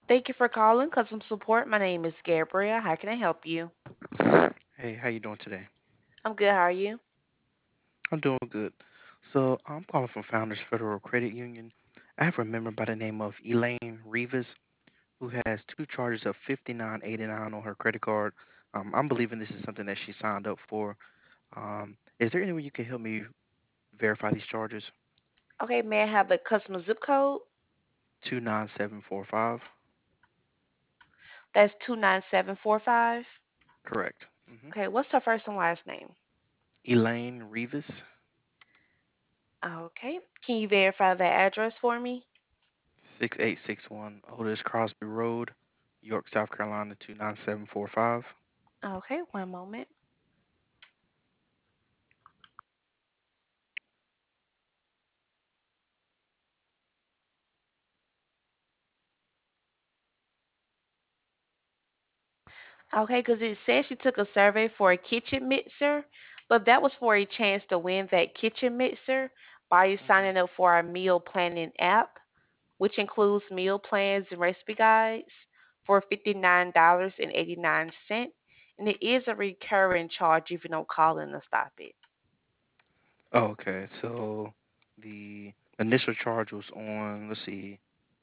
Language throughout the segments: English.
Thank you for calling Customer Support. My name is Gabriel. How can I help you? Hey, how you doing today? I'm good. How are you? I'm doing good. So I'm calling from Founders Federal Credit Union. I have a member by the name of Elaine Rivas who has two charges of $59.89 on her credit card. I'm believing this is something that she signed up for. Is there any way you can help me verify these charges? Okay, may I have the customer zip code? 29745. That's 29745. Correct. Okay, what's her first and last name? Elaine Rivas, Okay, can you verify the address for me? 6861 Otis Crosby Road, York, South Carolina 29745. Okay, one moment. Okay, because it says she took a survey for a kitchen mixer, but that was for a chance to win that kitchen mixer by you Mhm. signing up for our meal planning app, which includes meal plans and recipe guides for $59.89. And it is a recurring charge if you don't call in to stop it. Oh, okay. So the initial charge was on, let's see,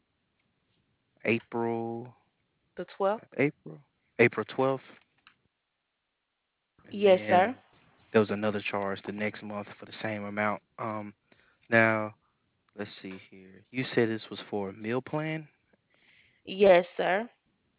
April, The 12th? April, April 12th, and Yes, sir. then there was another charge the next month for the same amount. Now let's see here. You said this was for a meal plan. Yes, sir.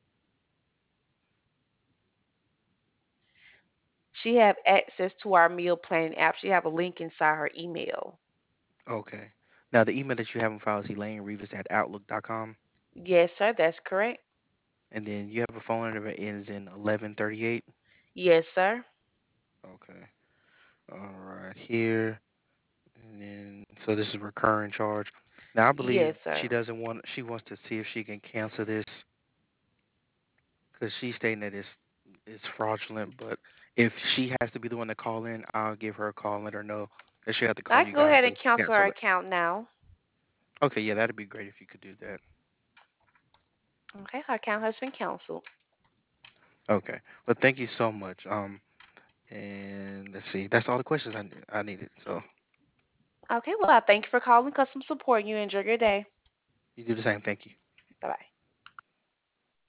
She have access to our meal planning app. She have a link inside her email. Okay. Now the email that you have in file is ElaineRivas@outlook.com, Yes, sir. That's correct. and then you have a phone number that ends in 1138. Yes, sir. Okay. All right. Here. And then, so this is a recurring charge. Now, I believe Yes, sir. she wants to see if she can cancel this because she's stating that it's fraudulent. But if she has to be the one to call in, I'll give her a call and let her know that she have to call I you can go guys ahead and to cancel her cancel it. account now. Okay, yeah, that'd be great if you could do that. Okay, her account has been canceled. Okay, well, thank you so much. And let's see, that's all the questions I needed. So Okay, well, I thank you for calling customer support. You enjoy your day. you do the same. Thank you. Bye bye.